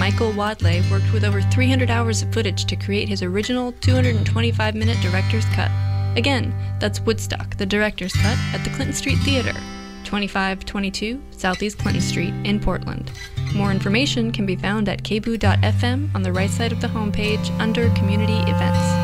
Michael Wadley worked with over 300 hours of footage to create his original 225-minute director's cut. Again, that's Woodstock, the director's cut, at the Clinton Street Theater, 2522 Southeast Clinton Street in Portland. More information can be found at kboo.fm on the right side of the homepage under Community Events.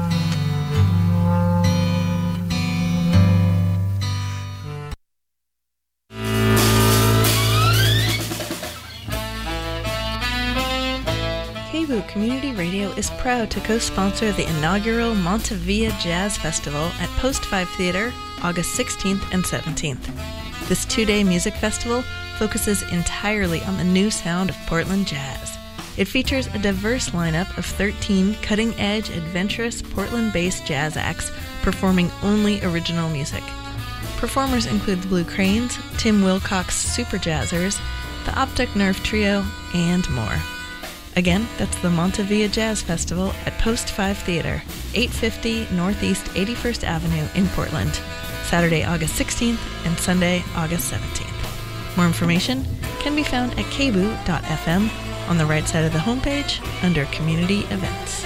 KBOO Community Radio is proud to co-sponsor the inaugural Montevilla Jazz Festival at Post 5 Theater, August 16th and 17th. This two-day music festival focuses entirely on the new sound of Portland jazz. It features a diverse lineup of 13 cutting-edge, adventurous Portland-based jazz acts performing only original music. Performers include the Blue Cranes, Tim Wilcox Super Jazzers, the Optic Nerve Trio, and more. Again, that's the Montevilla Jazz Festival at Post 5 Theater, 850 Northeast 81st Avenue in Portland, Saturday, August 16th and Sunday, August 17th. More information can be found at kboo.fm on the right side of the homepage under Community Events.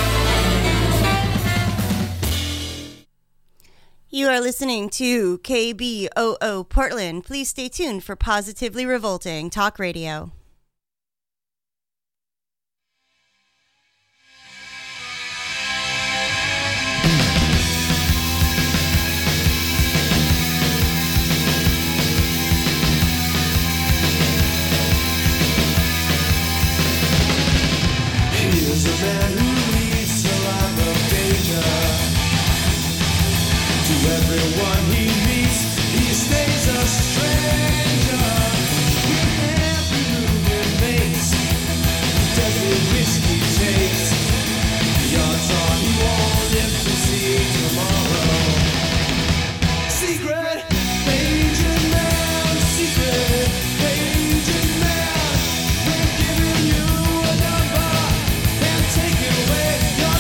You are listening to KBOO Portland. Please stay tuned for Positively Revolting Talk Radio. Here's a man who leads a life of danger. To everyone he meets, he stays a stranger. With every move he makes, deadly risk he takes. The odds are he won't live to see tomorrow. Secret agent man, secret agent man. They're giving you a number and taking away your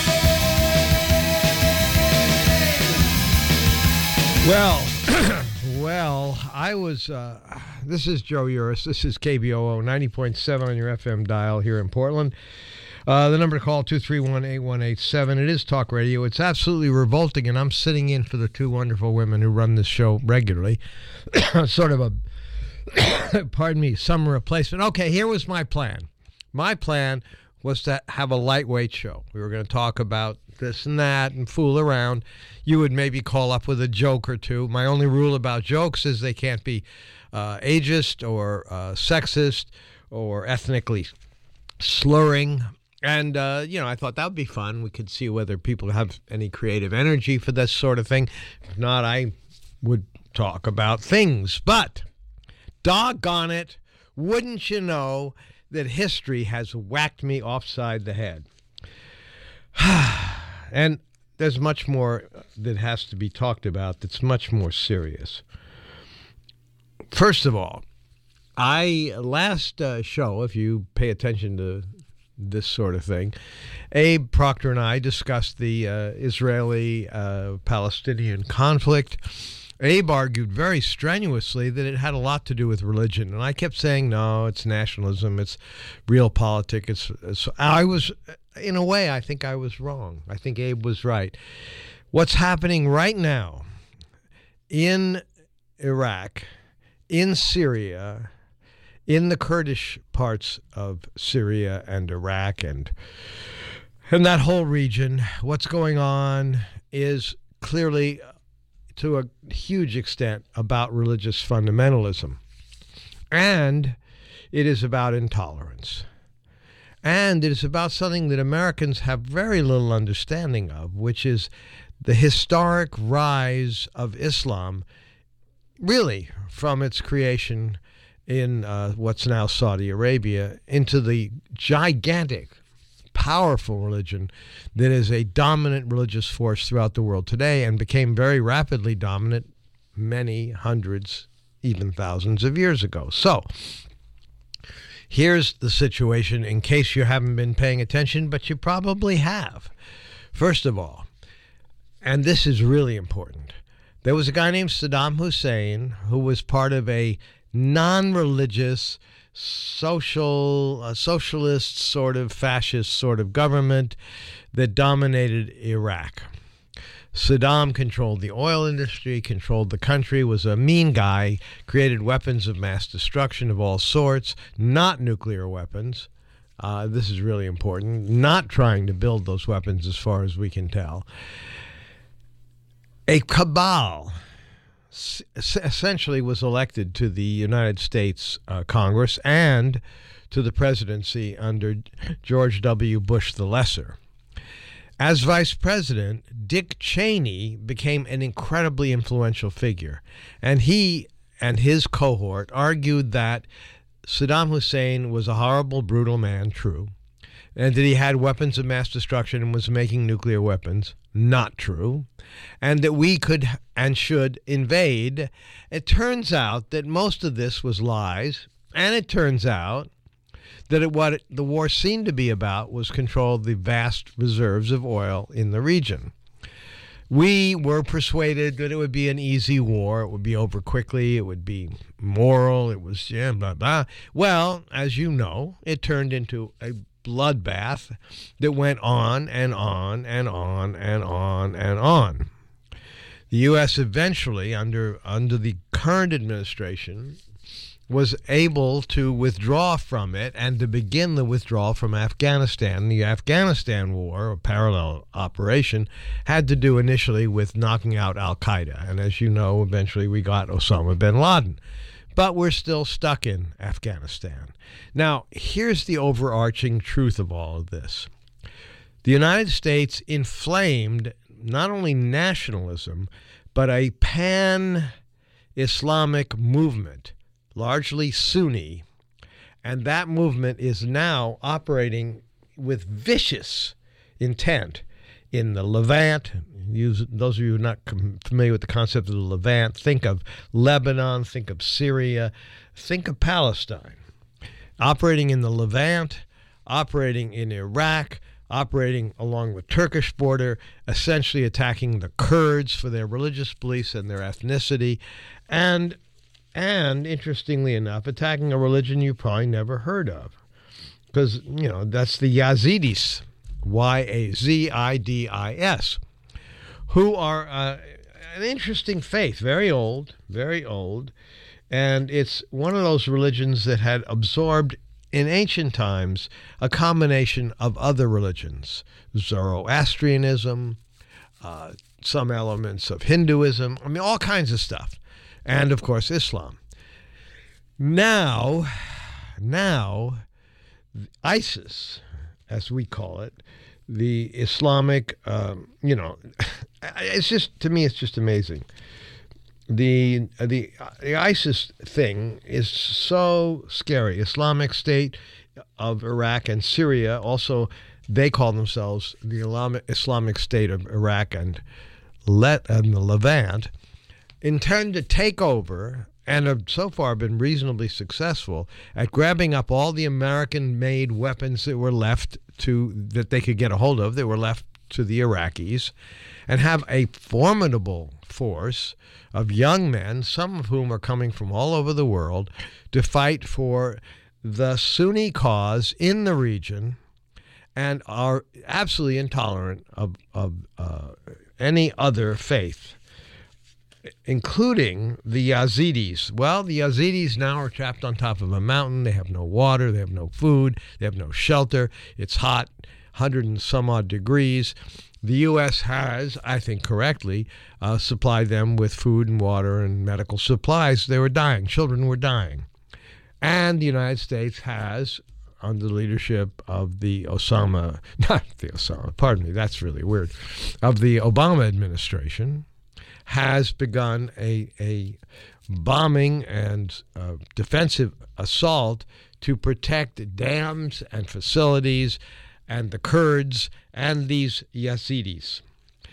name. Well, I was, this is Joe Uris. This is KBOO 90.7 on your FM dial here in Portland. The number to call, 231-8187. It is talk radio. It's absolutely revolting, and I'm sitting in for the two wonderful women who run this show regularly. Sort of a, pardon me, summer replacement. Okay, here was my plan. My plan was to have a lightweight show. We were going to talk about this and that and fool around. You would maybe call up with a joke or two. My only rule about jokes is they can't be ageist or sexist or ethnically slurring. And, I thought that would be fun. We could see whether people have any creative energy for this sort of thing. If not, I would talk about things. But, doggone it, wouldn't you know that history has whacked me offside the head? And there's much more that has to be talked about that's much more serious. First of all, last show, if you pay attention to this sort of thing, Abe Proctor and I discussed the Israeli-Palestinian conflict. Abe argued very strenuously that it had a lot to do with religion, and I kept saying, no, it's nationalism, it's real politics. I was, in a way, I think I was wrong. I think Abe was right. What's happening right now in Iraq, in Syria, in the Kurdish parts of Syria and Iraq and that whole region, what's going on is clearly, to a huge extent, about religious fundamentalism. And it is about intolerance. And it is about something that Americans have very little understanding of, which is the historic rise of Islam, really from its creation in what's now Saudi Arabia, into the gigantic, powerful religion that is a dominant religious force throughout the world today and became very rapidly dominant many hundreds, even thousands of years ago. So, here's the situation in case you haven't been paying attention, but you probably have. First of all, and this is really important, there was a guy named Saddam Hussein who was part of a non-religious socialist sort of fascist sort of government that dominated Iraq. Saddam controlled the oil industry, controlled the country, was a mean guy, created weapons of mass destruction of all sorts, not nuclear weapons. This is really important. Not trying to build those weapons as far as we can tell. A cabal essentially was elected to the United States Congress and to the presidency under George W. Bush the Lesser. As vice president, Dick Cheney became an incredibly influential figure, and he and his cohort argued that Saddam Hussein was a horrible, brutal man, true, and that he had weapons of mass destruction and was making nuclear weapons, not true, and that we could and should invade. It turns out that most of this was lies, and it turns out that what the war seemed to be about was control of the vast reserves of oil in the region. We were persuaded that it would be an easy war. It would be over quickly. It would be moral. It was, blah, blah. Well, as you know, it turned into a bloodbath that went on and on and on and on and on. The U.S. eventually, under the current administration, was able to withdraw from it and to begin the withdrawal from Afghanistan. The Afghanistan war, a parallel operation, had to do initially with knocking out al-Qaeda. And as you know, eventually we got Osama bin Laden. But we're still stuck in Afghanistan. Now, here's the overarching truth of all of this. The United States inflamed not only nationalism, but a pan-Islamic movement, largely Sunni, and that movement is now operating with vicious intent in the Levant. Those of you who are not familiar with the concept of the Levant, think of Lebanon, think of Syria, think of Palestine. Operating in the Levant, operating in Iraq, operating along the Turkish border, essentially attacking the Kurds for their religious beliefs and their ethnicity, and interestingly enough, attacking a religion you probably never heard of. Because, that's the Yazidis, Yazidis, who are an interesting faith, very old, and it's one of those religions that had absorbed, in ancient times, a combination of other religions, Zoroastrianism, some elements of Hinduism, all kinds of stuff. And, of course, Islam. Now, ISIS, as we call it, the Islamic, it's just, to me, it's just amazing. The ISIS thing is so scary. Islamic State of Iraq and Syria, also, they call themselves the Islamic State of Iraq and the Levant, intend to take over and have so far been reasonably successful at grabbing up all the American-made weapons that were left that they could get a hold of, that were left to the Iraqis, and have a formidable force of young men, some of whom are coming from all over the world, to fight for the Sunni cause in the region and are absolutely intolerant of any other faith, including the Yazidis. Well, the Yazidis now are trapped on top of a mountain. They have no water. They have no food. They have no shelter. It's hot, 100 and some odd degrees. The U.S. has, I think correctly, supplied them with food and water and medical supplies. They were dying. Children were dying. And the United States has, under the leadership of the Obama administration, has begun a bombing and defensive assault to protect dams and facilities and the Kurds and these Yazidis.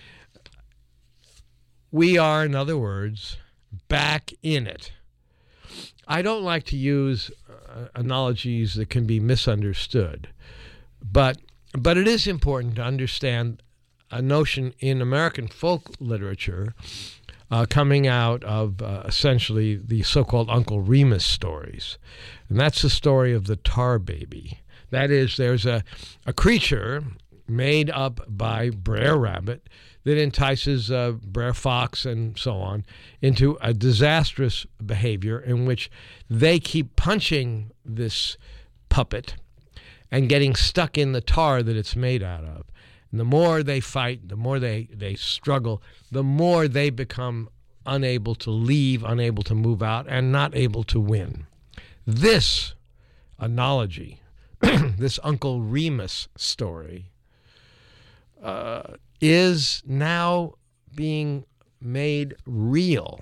We are, in other words, back in it. I don't like to use analogies that can be misunderstood, but it is important to understand a notion in American folk literature coming out of essentially the so-called Uncle Remus stories. And that's the story of the tar baby. That is, there's a creature made up by Brer Rabbit that entices Brer Fox and so on into a disastrous behavior in which they keep punching this puppet and getting stuck in the tar that it's made out of. And the more they fight, the more they struggle, the more they become unable to leave, unable to move out, and not able to win. This analogy, this Uncle Remus story, is now being made real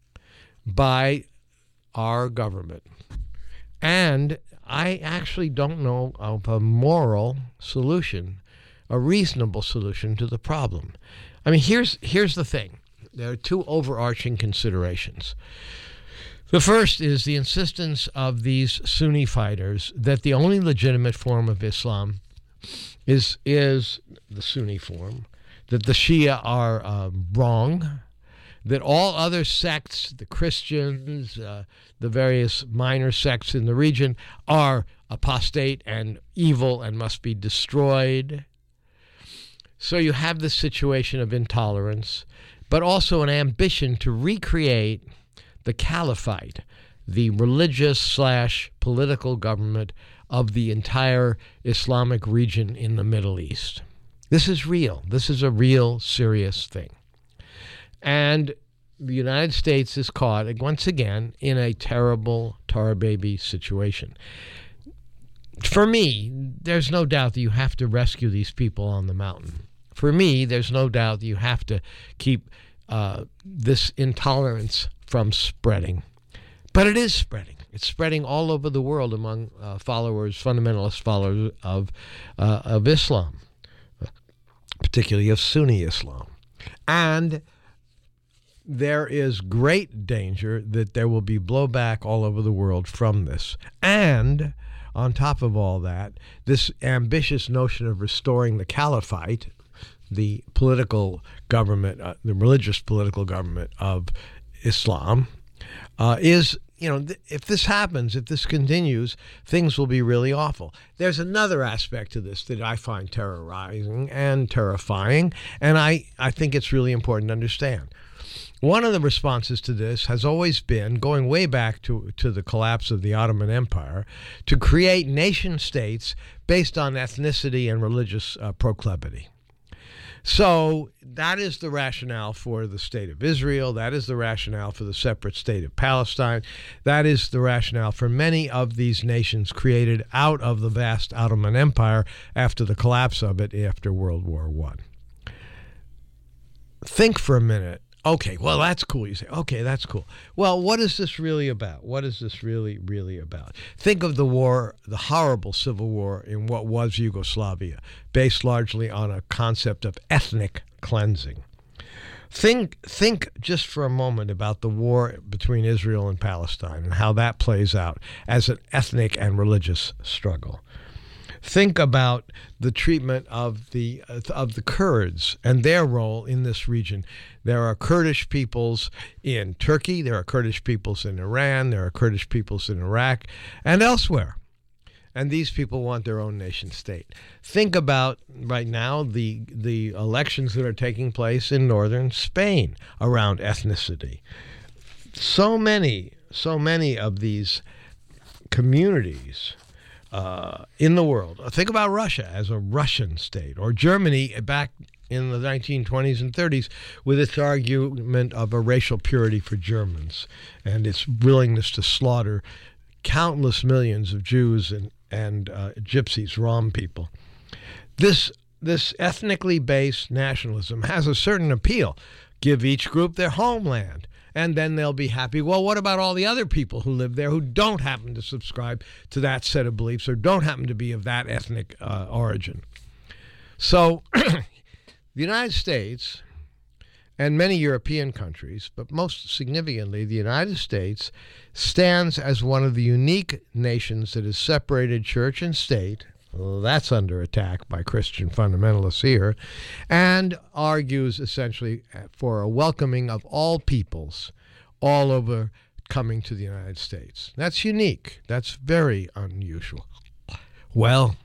by our government. And I actually don't know of a moral solution, a reasonable solution to the problem. I mean, here's the thing. There are two overarching considerations. The first is the insistence of these Sunni fighters that the only legitimate form of Islam is the Sunni form, that the Shia are wrong, that all other sects, the Christians, the various minor sects in the region, are apostate and evil and must be destroyed. So you have this situation of intolerance, but also an ambition to recreate the caliphate, the religious/political government of the entire Islamic region in the Middle East. This is real. This is a real, serious thing. And the United States is caught, once again, in a terrible tar baby situation. For me, there's no doubt that you have to rescue these people on the mountain. For me, there's no doubt that you have to keep this intolerance from spreading. But it is spreading. It's spreading all over the world among fundamentalist followers of Islam, particularly of Sunni Islam. And there is great danger that there will be blowback all over the world from this. And on top of all that, this ambitious notion of restoring the caliphate, the political government, the religious political government of Islam, is, if this happens, if this continues, things will be really awful. There's another aspect to this that I find terrorizing and terrifying, and I think it's really important to understand. One of the responses to this has always been, going way back to the collapse of the Ottoman Empire, to create nation states based on ethnicity and religious proclivity. So that is the rationale for the state of Israel. That is the rationale for the separate state of Palestine. That is the rationale for many of these nations created out of the vast Ottoman Empire after the collapse of it after World War I. Think for a minute. Okay, well, that's cool. You say, okay, that's cool. Well, what is this really about? What is this really, really about? Think of the war, the horrible civil war in what was Yugoslavia, based largely on a concept of ethnic cleansing. Think just for a moment about the war between Israel and Palestine and how that plays out as an ethnic and religious struggle. Think about the treatment of the Kurds and their role in this region. There are Kurdish peoples in Turkey, there are Kurdish peoples in Iran, there are Kurdish peoples in Iraq, and elsewhere. And these people want their own nation state. Think about right now the elections that are taking place in northern Spain around ethnicity. So many of these communities in the world. Think about Russia as a Russian state, or Germany back in the 1920s and 30s with its argument of a racial purity for Germans and its willingness to slaughter countless millions of Jews and Gypsies, Rom people. This ethnically based nationalism has a certain appeal. Give each group their homeland, and then they'll be happy. Well, what about all the other people who live there who don't happen to subscribe to that set of beliefs or don't happen to be of that ethnic origin? So the United States and many European countries, but most significantly the United States, stands as one of the unique nations that has separated church and state that's under attack by Christian fundamentalists here, and argues essentially for a welcoming of all peoples all over coming to the United States. That's unique. That's very unusual. Well,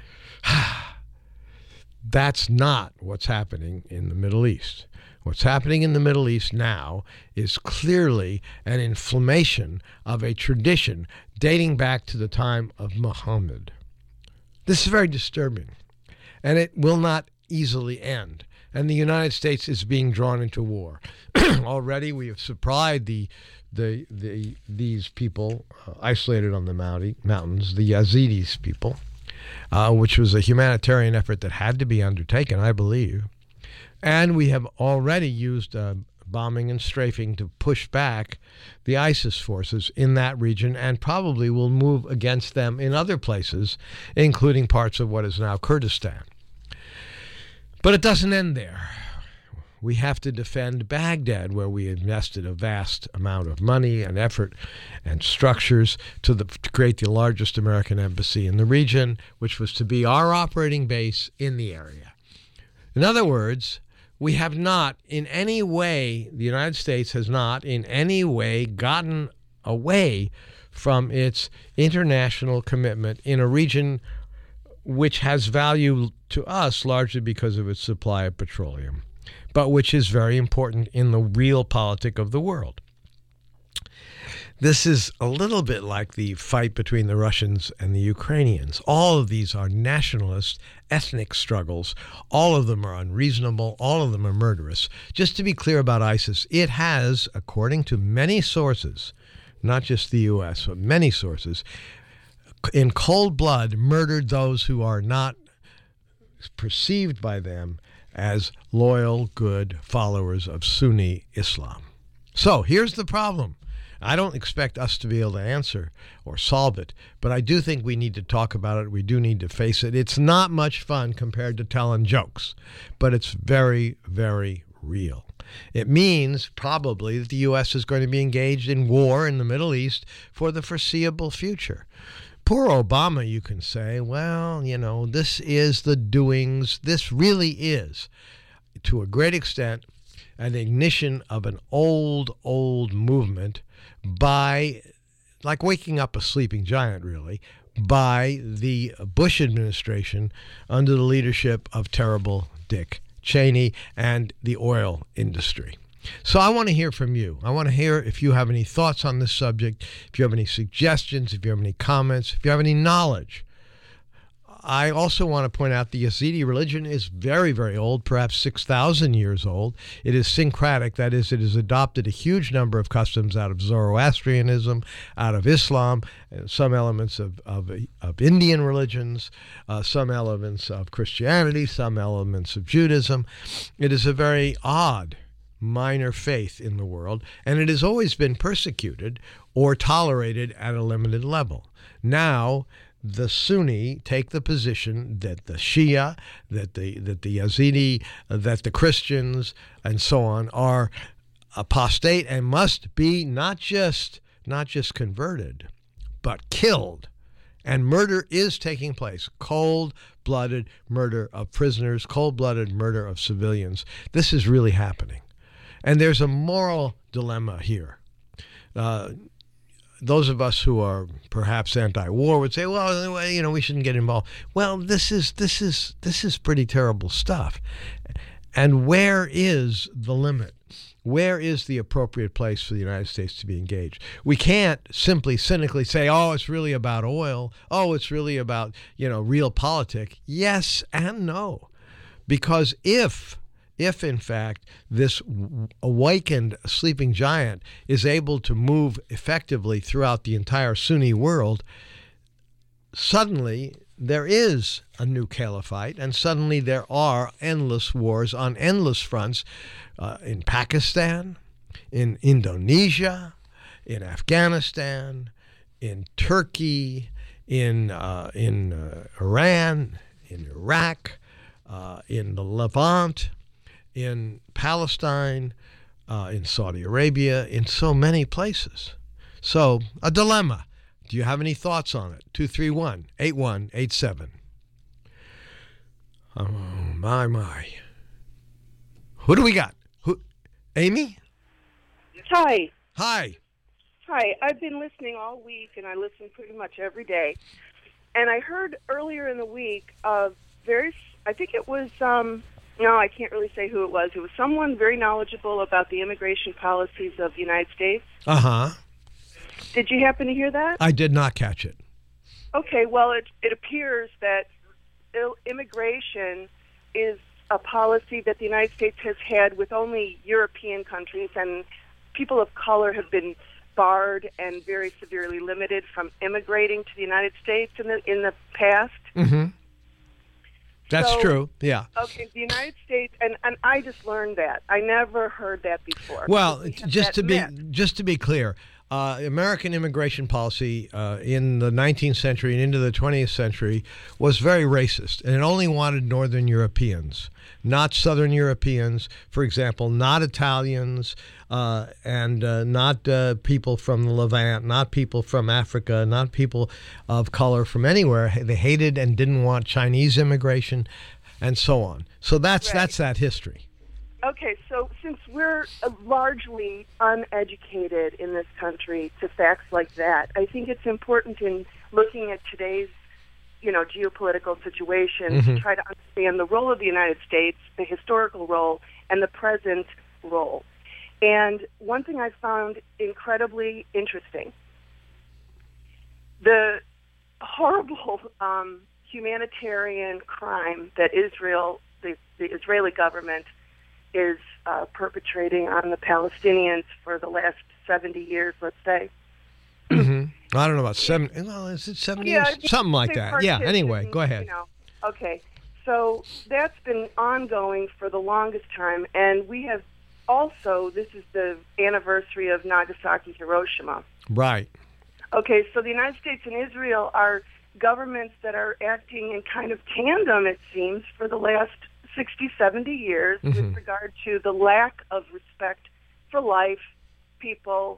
that's not what's happening in the Middle East. What's happening in the Middle East now is clearly an inflammation of a tradition dating back to the time of Muhammad. This is very disturbing, and it will not easily end. And the United States is being drawn into war. Already we have supplied these people isolated on the mountains, the Yazidis people, which was a humanitarian effort that had to be undertaken, I believe. And we have already used bombing and strafing to push back the ISIS forces in that region, and probably will move against them in other places, including parts of what is now Kurdistan. But it doesn't end there. We have to defend Baghdad, where we invested a vast amount of money and effort and structures to create the largest American embassy in the region, which was to be our operating base in the area. In other words, we have not in any way, the United States has not in any way gotten away from its international commitment in a region which has value to us largely because of its supply of petroleum, but which is very important in the real politic of the world. This is a little bit like the fight between the Russians and the Ukrainians. All of these are nationalist, ethnic struggles. All of them are unreasonable. All of them are murderous. Just to be clear about ISIS, it has, according to many sources, not just the U.S., but many sources, in cold blood murdered those who are not perceived by them as loyal, good followers of Sunni Islam. So here's the problem. I don't expect us to be able to answer or solve it, but I do think we need to talk about it. We do need to face it. It's not much fun compared to telling jokes, but it's very, very real. It means probably that the U.S. is going to be engaged in war in the Middle East for the foreseeable future. Poor Obama, you can say, well, you know, this is the doings. This really is, to a great extent, an ignition of an old movement by, like waking up a sleeping giant, really, by the Bush administration under the leadership of terrible Dick Cheney and the oil industry. So I want to hear from you. I want to hear if you have any thoughts on this subject, if you have any suggestions, if you have any comments, if you have any knowledge. I also want to point out the Yazidi religion is very, very old, perhaps 6,000 years old. It is syncretic, that is, it has adopted a huge number of customs out of Zoroastrianism, out of Islam, some elements of Indian religions, some elements of Christianity, some elements of Judaism. It is a very odd minor faith in the world, and it has always been persecuted or tolerated at a limited level. Now, the Sunni take the position that the Shia, that the Yazidi, that the Christians, and so on are apostate and must be not just converted, but killed. And murder is taking place. Cold-blooded murder of prisoners, cold-blooded murder of civilians. This is really happening. And there's a moral dilemma here. Those of us who are perhaps anti-war would say, well, you know, we shouldn't get involved. Well, this is pretty terrible stuff. And where is the limit? Where is the appropriate place for the United States to be engaged? We can't simply cynically say, oh, it's really about oil. Oh, it's really about, you know, real politics. Yes and no. Because if in fact this awakened sleeping giant is able to move effectively throughout the entire Sunni world, suddenly there is a new caliphate, and suddenly there are endless wars on endless fronts in Pakistan, in Indonesia, in Afghanistan, in Turkey, in Iran, in Iraq, in the Levant, in Palestine, in Saudi Arabia, in so many places. So, a dilemma. Do you have any thoughts on it? 231-8187. Oh, my. Who do we got? Amy? Hi. Hi. Hi. I've been listening all week, and I listen pretty much every day. And I heard earlier in the week I think it was, no, I can't really say who it was. It was someone very knowledgeable about the immigration policies of the United States. Uh-huh. Did you happen to hear that? I did not catch it. Okay, well, it appears that immigration is a policy that the United States has had with only European countries, and people of color have been barred and very severely limited from immigrating to the United States in the past. Mm-hmm. That's true, yeah. Okay, the United States, and I just learned that. I never heard that before. Well, just to be clear, American immigration policy in the 19th century and into the 20th century was very racist, and it only wanted Northern Europeans, not Southern Europeans, for example, not Italians, and not people from the Levant, not people from Africa, not people of color from anywhere. They hated and didn't want Chinese immigration, and so on. So that's that history. Okay, so since we're largely uneducated in this country to facts like that, I think it's important in looking at today's, geopolitical situation to try to understand the role of the United States, the historical role, and the present role. And one thing I found incredibly interesting, the horrible humanitarian crime that Israel, the Israeli government, is perpetrating on the Palestinians for the last 70 years, let's say. Mm-hmm. I don't know about 70. Well, is it 70 years? Something like that. Yeah, anyway, go ahead. Okay, so that's been ongoing for the longest time, and we have also, this is the anniversary of Nagasaki, Hiroshima. Right. Okay, so the United States and Israel are governments that are acting in kind of tandem, it seems, for the last 60, 70 years with regard to the lack of respect for life, people,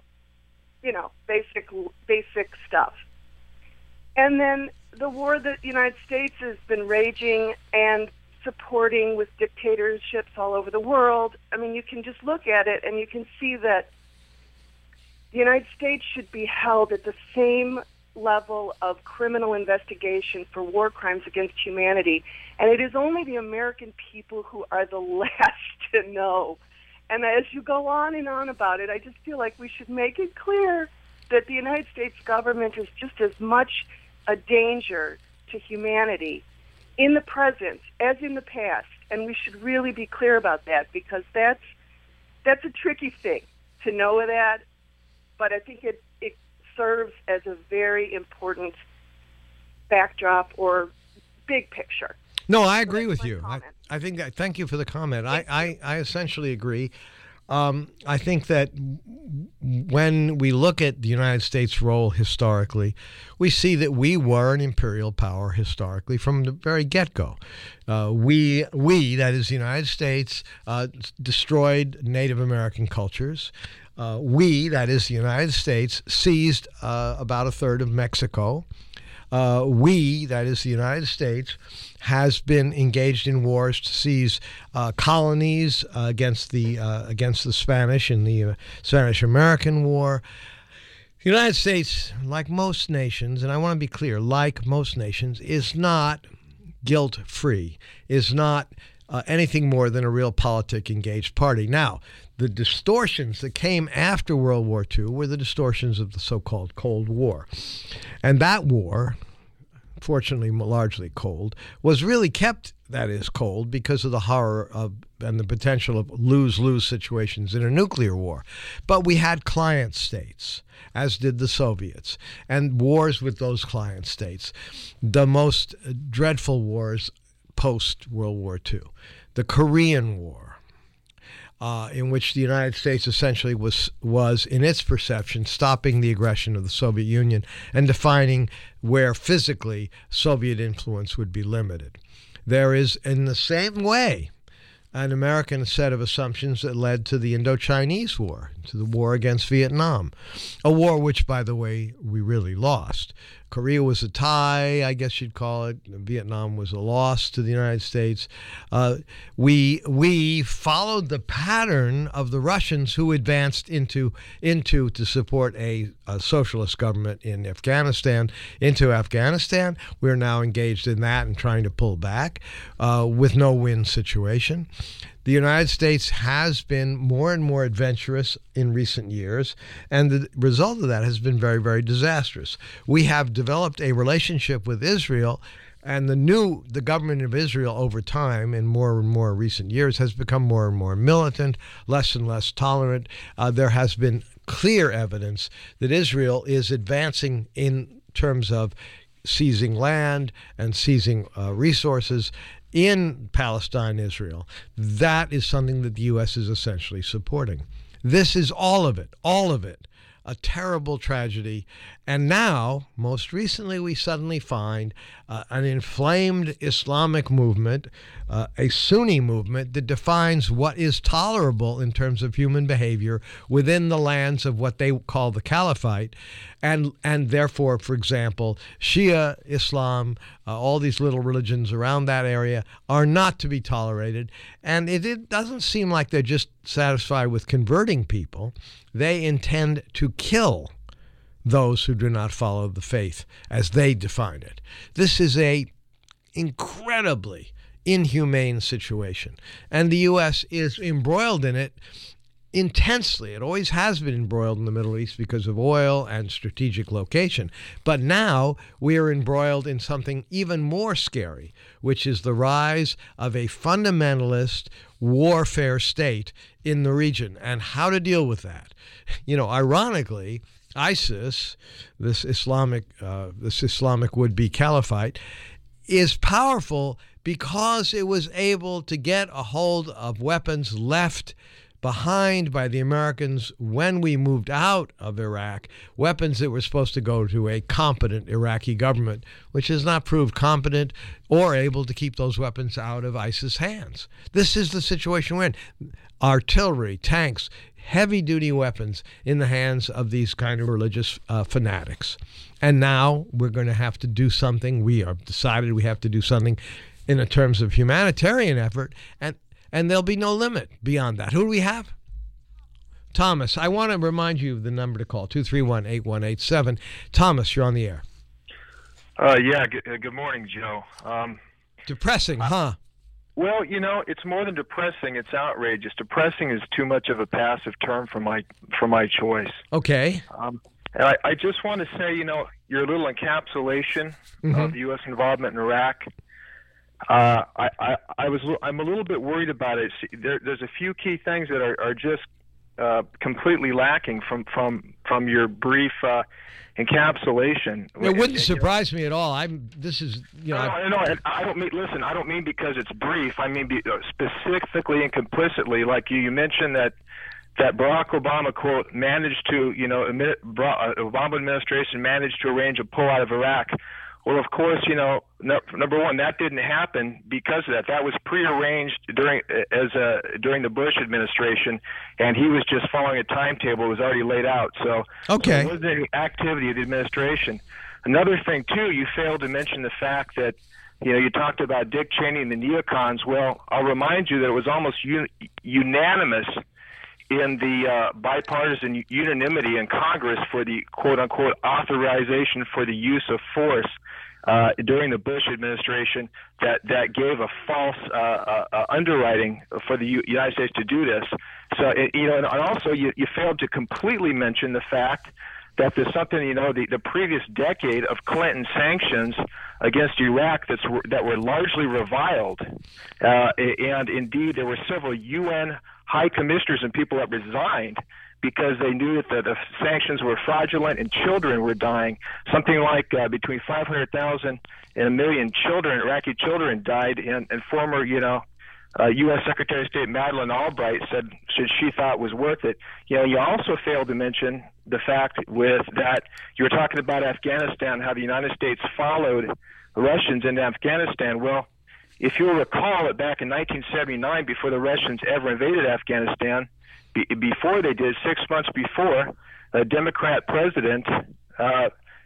basic stuff. And then the war that the United States has been raging and supporting with dictatorships all over the world, I mean, you can just look at it and you can see that the United States should be held at the same level of criminal investigation for war crimes against humanity. And it is only the American people who are the last to know. And as you go on and on about it, I just feel like we should make it clear that the United States government is just as much a danger to humanity in the present as in the past. And we should really be clear about that, because that's a tricky thing to know that. But I think it serves as a very important backdrop or big picture. No, I agree with you. I think that. Thank you for the comment. I essentially agree. I think that when we look at the United States' role historically, we see that we were an imperial power historically from the very get-go. We, that is the United States, destroyed Native American cultures. We, that is the United States, seized about a third of Mexico. We, that is the United States, has been engaged in wars to seize colonies against the Spanish in the Spanish-American War. The United States, like most nations, and I want to be clear, like most nations, is not guilt-free, is not anything more than a real politic-engaged party. Now, the distortions that came after World War II were the distortions of the so-called Cold War. And that war, fortunately largely cold, was really kept, that is, cold because of the horror of and the potential of lose-lose situations in a nuclear war. But we had client states, as did the Soviets, and wars with those client states. The most dreadful wars post-World War II. The Korean War, in which the United States essentially was, in its perception, stopping the aggression of the Soviet Union and defining where physically Soviet influence would be limited. There is, in the same way, an American set of assumptions that led to the Indo-Chinese War, to the war against Vietnam, a war which, by the way, we really lost. Korea was a tie, I guess you'd call it. Vietnam was a loss to the United States. We followed the pattern of the Russians who advanced into to support a socialist government in Afghanistan. Into Afghanistan, we're now engaged in that and trying to pull back with no win situation. The United States has been more and more adventurous in recent years, and the result of that has been very, very disastrous. We have developed a relationship with Israel, and the government of Israel over time, in more and more recent years, has become more and more militant, less and less tolerant. There has been clear evidence that Israel is advancing in terms of seizing land and seizing resources in Palestine, Israel. That is something that the U.S. is essentially supporting. This is all of it, a terrible tragedy. And now, most recently, we suddenly find an inflamed Islamic movement, a Sunni movement that defines what is tolerable in terms of human behavior within the lands of what they call the caliphate. And therefore, for example, Shia Islam, all these little religions around that area are not to be tolerated. And it doesn't seem like they're just satisfied with converting people. They intend to kill those who do not follow the faith as they define it. This is a incredibly inhumane situation, and the U.S. is embroiled in it intensely. It always has been embroiled in the Middle East because of oil and strategic location. But now we are embroiled in something even more scary, which is the rise of a fundamentalist warfare state in the region and how to deal with that. You know, ironically, ISIS, this Islamic would-be caliphate, is powerful because it was able to get a hold of weapons left behind by the Americans when we moved out of Iraq, weapons that were supposed to go to a competent Iraqi government, which has not proved competent or able to keep those weapons out of ISIS' hands. This is the situation we're in. Artillery, tanks, heavy-duty weapons in the hands of these kind of religious fanatics. And now we're going to have to do something. We have decided we have to do something in terms of humanitarian effort, and there'll be no limit beyond that. Who do we have? Thomas. I want to remind you of the number to call, 231-8187. Thomas, you're on the air. Good morning, Joe. Depressing, huh? Well, you know, it's more than depressing. It's outrageous. Depressing is too much of a passive term for my choice. Okay. And I just want to say, you know, your little encapsulation of the U.S. involvement in Iraq. I'm a little bit worried about it. There's a few key things that are just completely lacking from your brief encapsulation. It wouldn't surprise me at all. I don't mean. Listen, I don't mean because it's brief. I mean specifically and complicitly. Like you mentioned that Barack Obama, quote, managed to, Obama administration managed to arrange a pullout of Iraq. Well, of course, you know, number one, that didn't happen because of that. That was prearranged during the Bush administration, and he was just following a timetable. It was already laid out. So there wasn't any activity of the administration. Another thing, too, you failed to mention the fact that, you know, you talked about Dick Cheney and the neocons. Well, I'll remind you that it was almost unanimous in the bipartisan unanimity in Congress for the quote-unquote authorization for the use of force during the Bush administration that gave a false underwriting for the United States to do this. So, and also you failed to completely mention the fact that there's something, the previous decade of Clinton sanctions against Iraq that were largely reviled. And indeed, there were several UN high commissioners and people that resigned because they knew that the sanctions were fraudulent and children were dying. Something like between 500,000 and 1 million children, Iraqi children, died. And former, U.S. Secretary of State Madeleine Albright said she thought it was worth it. You also failed to mention the fact that you were talking about Afghanistan, how the United States followed the Russians into Afghanistan. Well, if you'll recall that back in 1979, before the Russians ever invaded Afghanistan, before they did, 6 months before, a Democrat president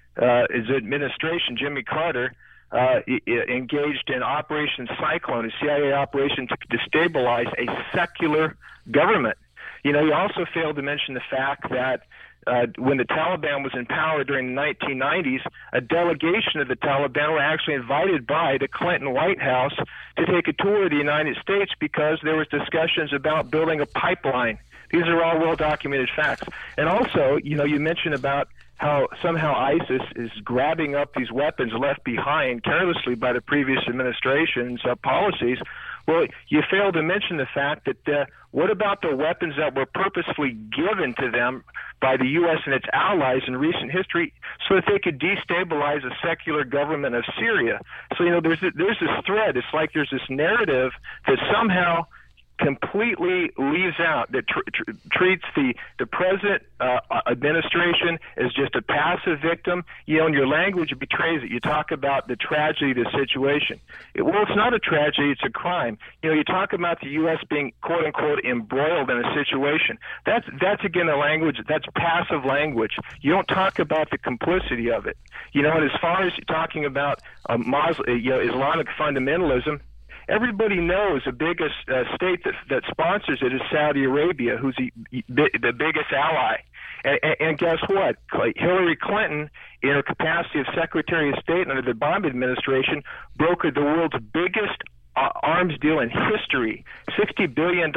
his administration, Jimmy Carter, engaged in Operation Cyclone, a CIA operation to destabilize a secular government. You know, he also failed to mention the fact that when the Taliban was in power during the 1990s, a delegation of the Taliban were actually invited by the Clinton White House to take a tour of the United States because there was discussions about building a pipeline. These are all well-documented facts. And also, you know, you mentioned about how somehow ISIS is grabbing up these weapons left behind carelessly by the previous administration's policies. Well, you failed to mention the fact that what about the weapons that were purposefully given to them by the U.S. and its allies in recent history so that they could destabilize the secular government of Syria? So, you know, there's this thread. It's like there's this narrative that somehow completely leaves out, that treats the present administration as just a passive victim. You know, and your language betrays it. You talk about the tragedy of the situation. Well, it's not a tragedy, it's a crime. You know, you talk about the U.S. being, quote unquote, embroiled in a situation. That's again a language, that's passive language. You don't talk about the complicity of it. You know, and as far as talking about Islamic fundamentalism, everybody knows the biggest state that sponsors it is Saudi Arabia, who's the biggest ally. And guess what? Hillary Clinton, in her capacity of Secretary of State under the Obama administration, brokered the world's biggest arms deal in history, $60 billion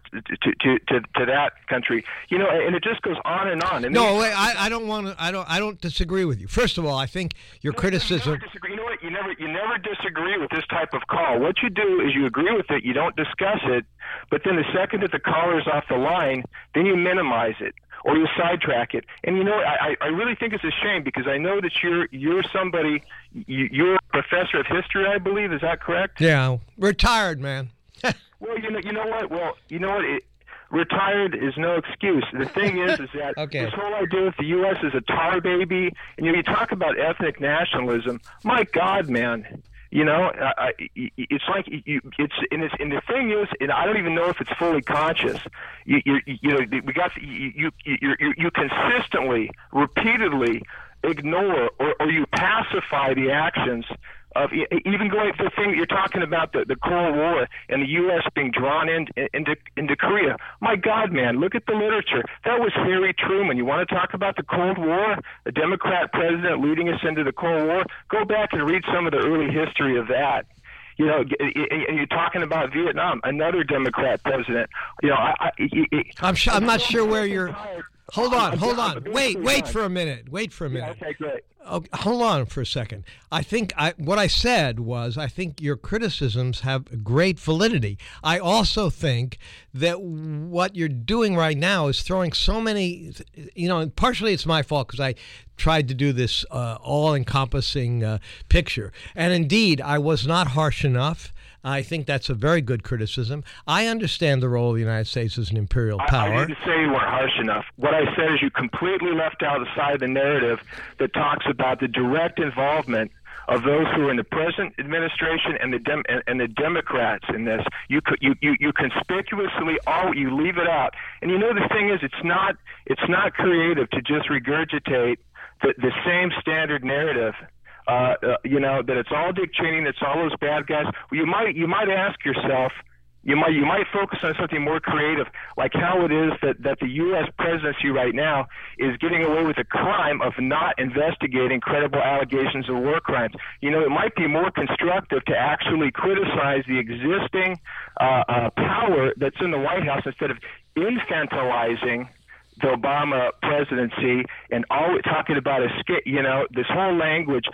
to that country. You know, and it just goes on and on. And no, I don't disagree with you. First of all, I think your criticism. You know what? You never disagree with this type of call. What you do is you agree with it, you don't discuss it, but then the second that the caller is off the line, then you minimize it or you sidetrack it. And you know, I really think it's a shame because I know that you're somebody. You're a professor of history, I believe. Is that correct? Yeah, retired, man. Well, you know what? Well, you know what? Retired is no excuse. The thing is that okay. This whole idea that the U.S. is a tar baby, and you talk about ethnic nationalism. My God, man. You know, it's like and the thing is, and I don't even know if it's fully conscious. You consistently, repeatedly ignore or you pacify the actions of even going to the thing you're talking about, the Cold War and the U.S. being drawn into Korea. My God, man, look at the literature. That was Harry Truman. You want to talk about the Cold War, a Democrat president leading us into the Cold War? Go back and read some of the early history of that. You know, and you're talking about Vietnam, another Democrat president. You know, I'm not sure where you're. Hold on. Wait for a minute. Yeah, okay, great. Okay, hold on for a second. I think what I said was I think your criticisms have great validity. I also think that what you're doing right now is throwing so many, you know, and partially it's my fault because I tried to do this all-encompassing picture. And indeed, I was not harsh enough. I think that's a very good criticism. I understand the role of the United States as an imperial power. I didn't say you weren't harsh enough. What I said is you completely left out the side of the narrative that talks about the direct involvement of those who are in the present administration and the Democrats in this. You conspicuously you leave it out. And you know the thing is, it's not creative to just regurgitate the same standard narrative. You know, that it's all Dick Cheney, it's all those bad guys. Well, you might ask yourself, you might focus on something more creative, like how it is that the U.S. presidency right now is getting away with the crime of not investigating credible allegations of war crimes. You know, it might be more constructive to actually criticize the existing power that's in the White House instead of infantilizing the Obama presidency and all talking about this whole language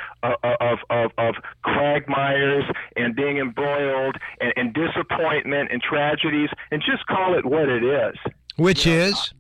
of quagmires and being embroiled and disappointment and tragedies, and just call it what it is. Which is?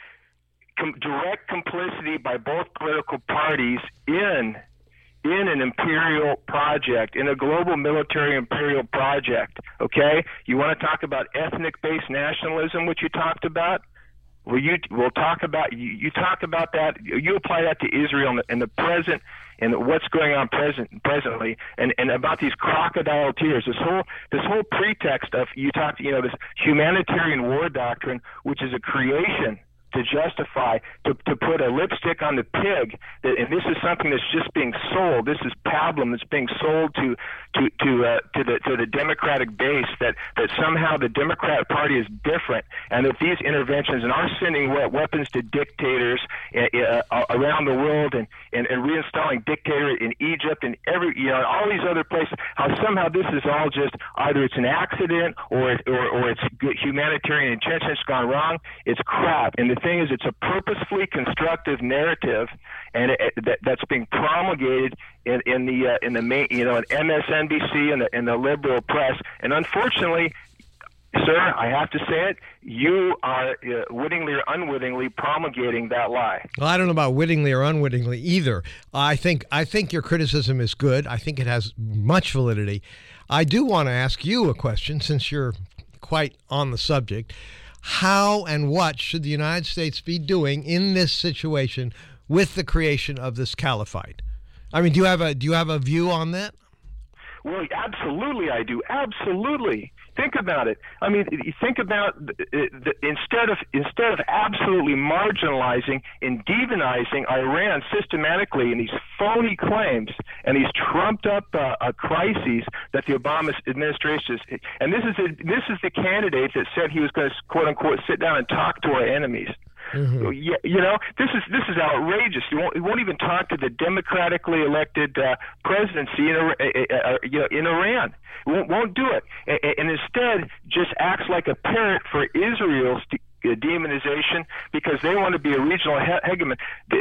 Direct complicity by both political parties in an imperial project, in a global military imperial project, okay? You want to talk about ethnic-based nationalism, which you talked about? We'll talk about you talk about that. You apply that to Israel in the present and what's going on presently, and about these crocodile tears. This whole pretext of this humanitarian war doctrine, which is a creation to justify, to put a lipstick on the pig, and this is something that's just being sold. This is pablum that's being sold to the Democratic base, that somehow the Democrat Party is different, and that these interventions and are sending weapons to dictators around the world, and reinstalling dictator in Egypt and all these other places. How somehow this is all just either it's an accident or it's good humanitarian intentions gone wrong. It's crap. And the thing is, it's a purposefully constructive narrative, and that's being promulgated in the main, in MSNBC and the liberal press. And unfortunately, sir, I have to say it, you are wittingly or unwittingly promulgating that lie. Well, I don't know about wittingly or unwittingly either. I think your criticism is good. I think it has much validity. I do want to ask you a question, since you're quite on the subject. How and what should the United States be doing in this situation with the creation of this caliphate? I mean, do you have a view on that? Well, absolutely, I do. Absolutely. Think about it. I mean, you think about instead of absolutely marginalizing and demonizing Iran systematically in these phony claims and these trumped up crises that the Obama administration is, and this is the candidate that said he was going to quote unquote sit down and talk to our enemies. Mm-hmm. This is outrageous. You won't even talk to the democratically elected presidency in Iran. Won't do it, and instead just acts like a parrot for Israel's demonization because they want to be a regional hegemon.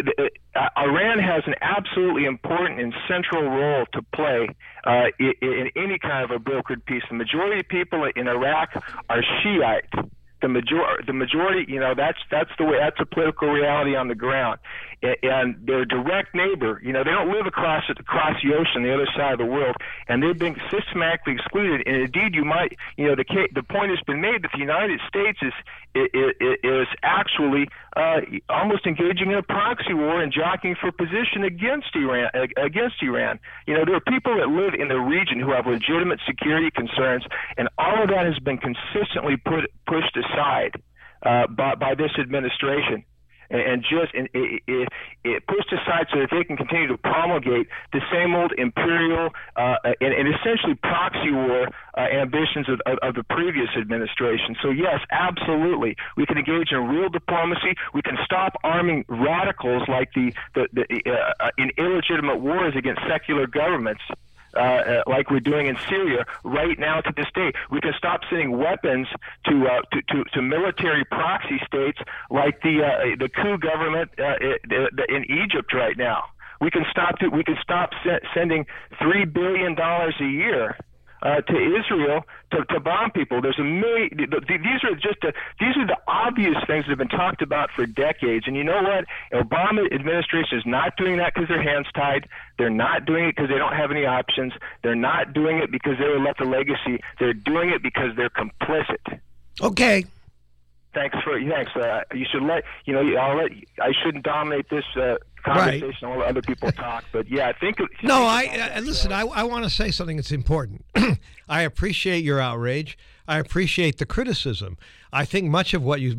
Iran has an absolutely important and central role to play in any kind of a brokered peace. The majority of people in Iraq are Shiite. The majority, that's the way. That's a political reality on the ground, and their direct neighbor, they don't live across the ocean, the other side of the world, and they've been systematically excluded. And indeed, the point has been made that the United States is actually almost engaging in a proxy war and jockeying for position against Iran. There are people that live in the region who have legitimate security concerns, and all of that has been consistently pushed aside by this administration, and it pushed aside so that they can continue to promulgate the same old imperial and essentially proxy war ambitions of the previous administration. So yes, absolutely, we can engage in real diplomacy. We can stop arming radicals like in illegitimate wars against secular governments. Like we're doing in Syria right now to this day. We can stop sending weapons to military proxy states like the coup government in Egypt right now. We can stop sending $3 billion a year to Israel to bomb people. These are the obvious things that have been talked about for decades. And you know what? Obama administration is not doing that because their hands tied. They're not doing it because they don't have any options. They're not doing it because they were left a legacy. They're doing it because they're complicit. Okay. Thanks. You should I shouldn't dominate this conversation. Right. I'll let other people talk, but yeah, I think. Listen. I want to say something that's important. I appreciate your outrage. I appreciate the criticism. I think much of what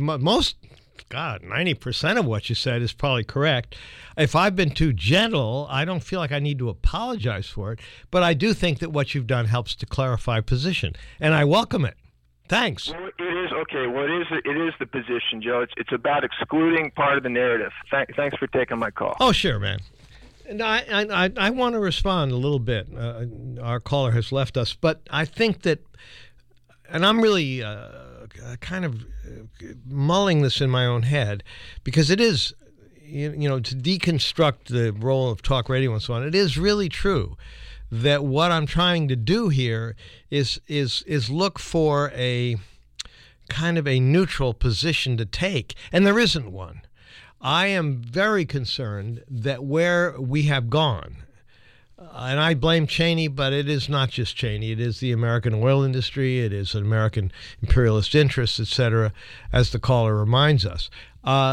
90% of what you said is probably correct. If I've been too gentle, I don't feel like I need to apologize for it. But I do think that what you've done helps to clarify position, and I welcome it. Thanks. Well, it is okay. Well, it is the position, Joe. It's about excluding part of the narrative. Thanks for taking my call. Oh, sure, man. And I want to respond a little bit. Our caller has left us, but I think that, and I'm really kind of mulling this in my own head, because it is, to deconstruct the role of talk radio and so on. It is really true that what I'm trying to do here is look for a kind of a neutral position to take, and there isn't one. I am very concerned that where we have gone, and I blame Cheney, but it is not just Cheney. It is the American oil industry. It is American imperialist interests, etc., as the caller reminds us.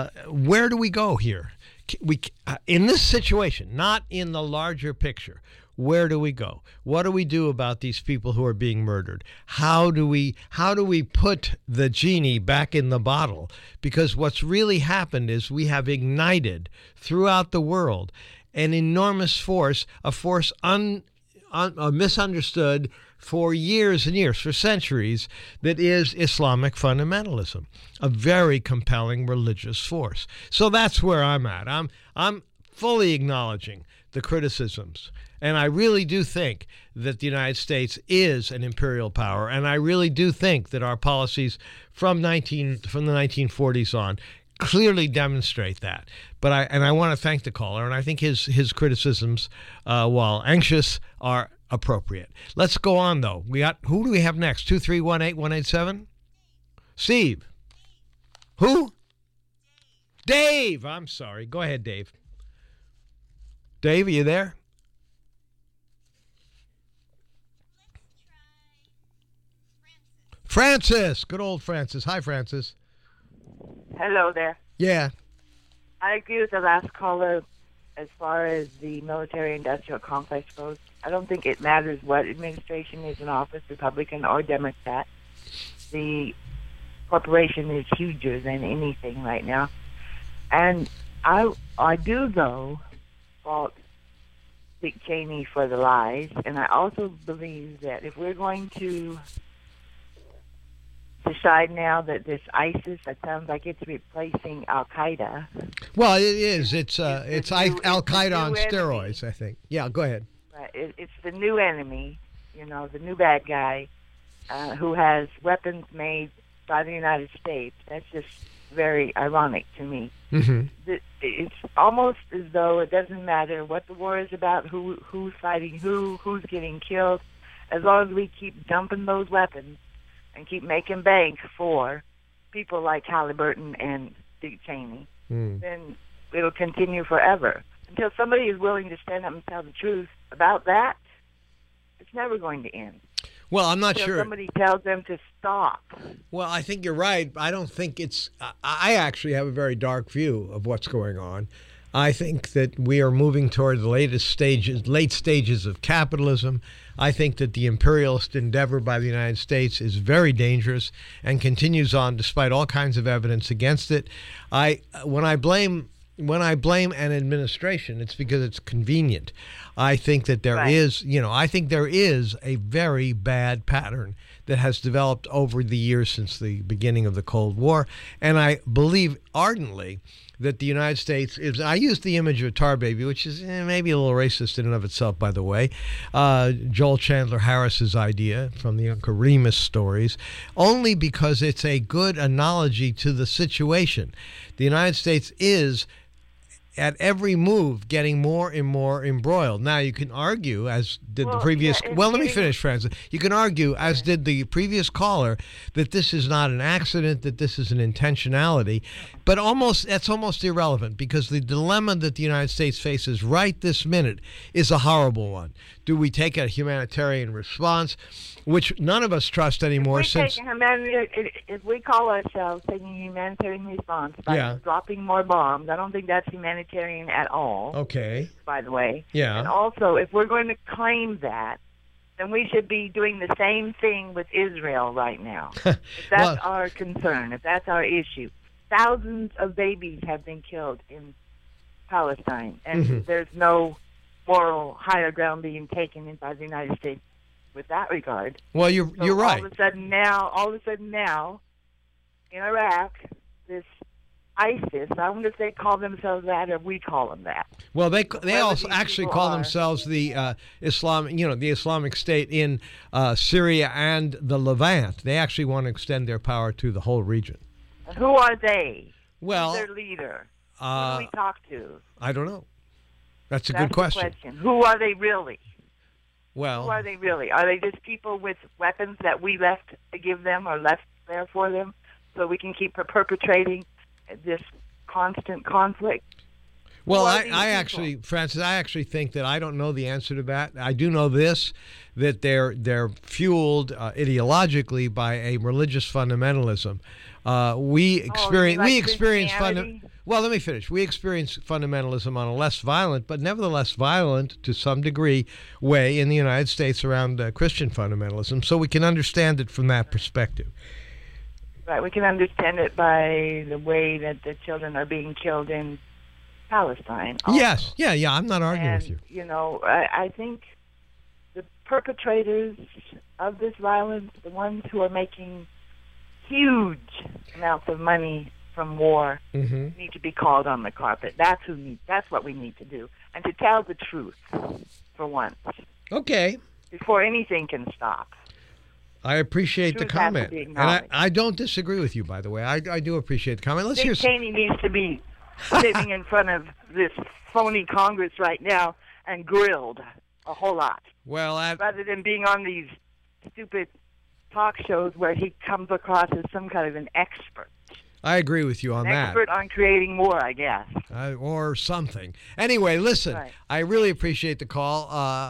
Where do we go here? In this situation, not in the larger picture, where do we go? What do we do about these people who are being murdered? How do we put the genie back in the bottle? Because what's really happened is we have ignited throughout the world an enormous force, a force misunderstood for years and years, for centuries, that is Islamic fundamentalism, a very compelling religious force. So that's where I'm at. I'm fully acknowledging the criticisms, and I really do think that the United States is an imperial power, and I really do think that our policies from the 1940s on clearly demonstrate that. But I want to thank the caller, and I think his criticisms, while anxious, are appropriate. Let's go on, though. Who do we have next? 2318187? Steve. Who? Dave. I'm sorry. Go ahead, Dave. Dave, are you there? Francis. Good old Francis. Hi, Francis. Hello there. Yeah. I agree with the last caller as far as the military-industrial complex goes. I don't think it matters what administration is in office, Republican or Democrat. The corporation is huger than anything right now. And I do, though, fault Dick Cheney for the lies. And I also believe that if we're going to decide now that this ISIS, that sounds like it's replacing Al-Qaeda. Well, it is. It's Al-Qaeda on steroids, I think. Yeah, go ahead. It's the new enemy, the new bad guy who has weapons made by the United States. That's just very ironic to me. Mm-hmm. It's almost as though it doesn't matter what the war is about, who's fighting who's getting killed, as long as we keep dumping those weapons and keep making bank for people like Halliburton and Dick Cheney, then it'll continue forever. Until somebody is willing to stand up and tell the truth about that, it's never going to end. Well, I'm not sure. Somebody tells them to stop. Well, I think you're right. I don't think it's... I actually have a very dark view of what's going on. I think that we are moving toward the late stages of capitalism. I think that the imperialist endeavor by the United States is very dangerous and continues on despite all kinds of evidence against it. When I blame an administration, it's because it's convenient. I think that there is a very bad pattern that has developed over the years since the beginning of the Cold War. And I believe ardently that the United States is, I use the image of a tar baby, which is maybe a little racist in and of itself, by the way. Joel Chandler Harris's idea from the Uncle Remus stories, only because it's a good analogy to the situation. The United States is, at every move, getting more and more embroiled. Now, you can argue, as did the previous... Well, let me finish, Francis. You can argue, as did the previous caller, that this is not an accident, that this is an intentionality. But that's almost irrelevant, because the dilemma that the United States faces right this minute is a horrible one. Do we take a humanitarian response, which none of us trust anymore since... If we call ourselves taking a humanitarian response by dropping more bombs, I don't think that's humanitarian at all. Okay. By the way. Yeah. And also, if we're going to claim that, then we should be doing the same thing with Israel right now. If that's our concern, if that's our issue. Thousands of babies have been killed in Palestine, and there's no moral higher ground being taken in by the United States with that regard. Well, you're right. All of a sudden now, in Iraq, this ISIS, I wonder if they call themselves that or we call them that. Well, they also actually call themselves the the Islamic State in Syria and the Levant. They actually want to extend their power to the whole region. And who are they? Well, who's their leader? Who do we talk to? I don't know. That's a good question. Who are they really? Well, who are they really? Are they just people with weapons that we left to give them or left there for them so we can keep perpetrating this constant conflict? Well, Who are I these people? actually, Francis, I actually think that I don't know the answer to that. I do know this, that they're fueled ideologically by a religious fundamentalism. We experience Well, let me finish. We experience fundamentalism on a less violent, but nevertheless violent to some degree, way in the United States around Christian fundamentalism. So we can understand it from that perspective. Right, we can understand it by the way that the children are being killed in Palestine. Also. Yes, yeah. I'm not arguing And, with you. you know, I think the perpetrators of this violence, the ones who are making huge amounts of money from war, need to be called on the carpet. That's what we need to do, and to tell the truth for once. Okay. Before anything can stop. I appreciate the Truth has to comment. be And acknowledged. I don't disagree with you, by the way. I do appreciate the comment. Let's hear Dick Cheney needs to be sitting in front of this phony Congress right now and grilled a whole lot, Well, rather than being on these stupid talk shows where he comes across as some kind of an expert. I agree with you on An that. expert on creating war, I guess. Or something. Anyway, listen, Right. I really appreciate the call.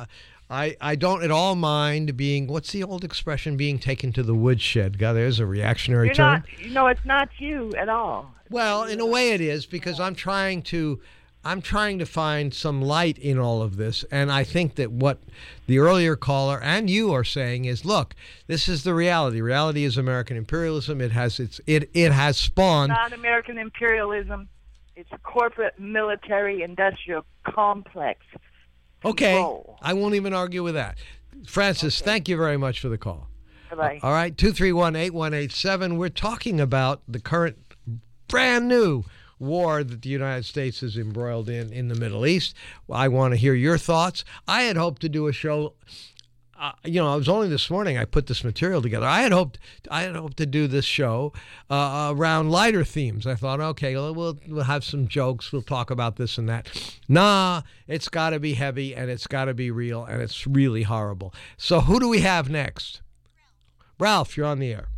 I don't at all mind being, what's the old expression, being taken to the woodshed. God, there's a reactionary You're term. not, it's not you at all. Well, in a way it is, because I'm trying to find some light in all of this, and I think that what the earlier caller and you are saying is, look, this is the reality. Reality is American imperialism. It has spawned. Not American imperialism. It's a corporate military industrial complex. Okay, Control. I won't even argue with that. Francis, thank you very much for the call. Bye-bye. All right, 231-8187. We're talking about the current brand new war that the United States is embroiled in the Middle East. I want to hear your thoughts. I had hoped to do a show. It was only this morning I put this material together. I had hoped to do this show around lighter themes. I thought, okay, we'll have some jokes. We'll talk about this and that. Nah, it's got to be heavy, and it's got to be real, and it's really horrible. So who do we have next? Ralph, you're on the air.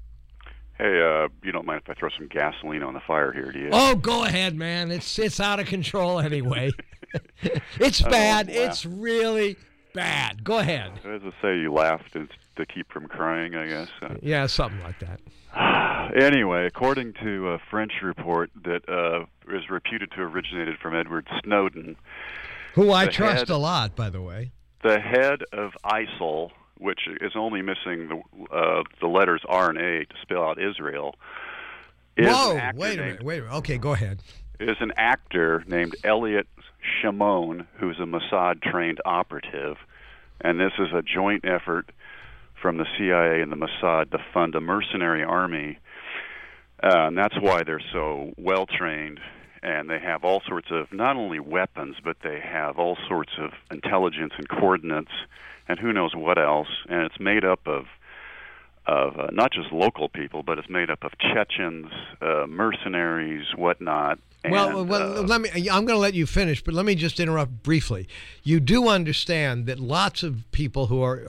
Hey, you don't mind if I throw some gasoline on the fire here, do you? Oh, go ahead, man. It's out of control anyway. It's bad. It's really bad. Go ahead. As I say, you laughed to keep from crying, I guess. Yeah, something like that. Anyway, according to a French report that is reputed to have originated from Edward Snowden, Who I the trust head- a lot, by the way. the head of ISIL, which is only missing the letters R and A to spell out Israel, is Whoa, an actor wait a named- minute. Okay, go ahead. is an actor named Elliot Shimon, who's a Mossad-trained operative, and this is a joint effort from the CIA and the Mossad to fund a mercenary army, and that's why they're so well-trained, and they have all sorts of, not only weapons, but they have all sorts of intelligence and coordinates, and who knows what else, and it's made up of not just local people, but it's made up of Chechens, mercenaries, whatnot. Well, let me. I'm going to let you finish, but let me just interrupt briefly. You do understand that lots of people who are